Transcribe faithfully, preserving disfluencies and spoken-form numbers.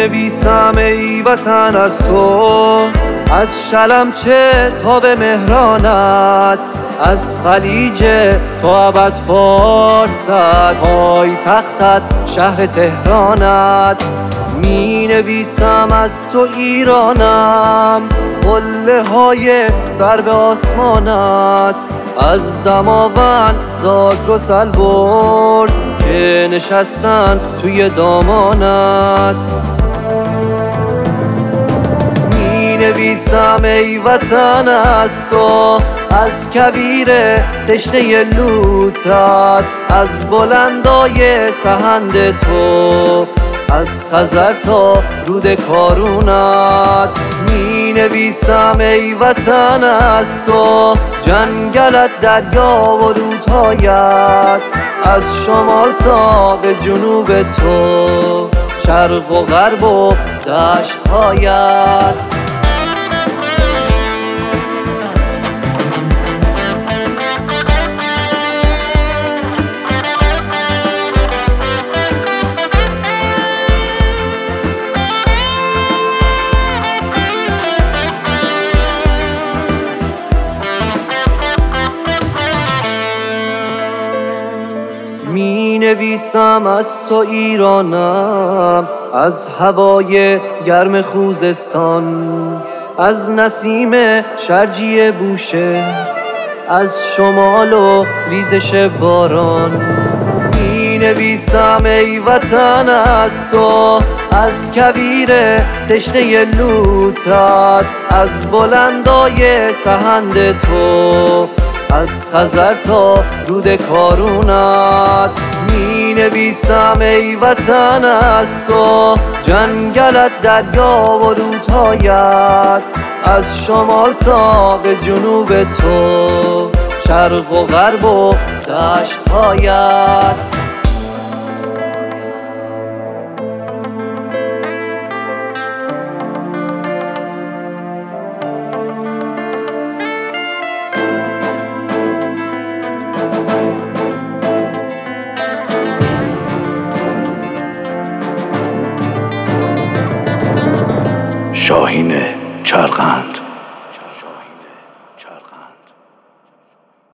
نویسم ای وطن از تو، از شلمچه تا به مهرانت، از خلیج تا ابد فارست، پای تختت شهر تهرانت. می نویسم از تو ایرانم، قله های سر به آسمانت، از دماوند زاگرس البرز که نشستن توی دامانت. می نویسم ای وطن از تو، از کویر تشنه لوتت، از بلندای سهند تو، از خزر تا رود کارونت. می نویسم ای وطن از تو، جنگلت دریا و رودهایت، از شمال تا به جنوب تو، شرق و غرب و دشتهایت. می نویسم از تو ایرانم، از هوای گرم خوزستان، از نسیم شرجی بوشهر، از شمال و ریزش باران. می نویسم ای وطن از تو، از کویر تشنه لوتت، از بلندای سهند تو، از خزر تا رود کارونت. می نویسم ای وطن از تو، جنگلت دریا و رودهایت، از شمال تا به جنوب تو، شرق و غرب و دشتهایت. شاهین چرغند.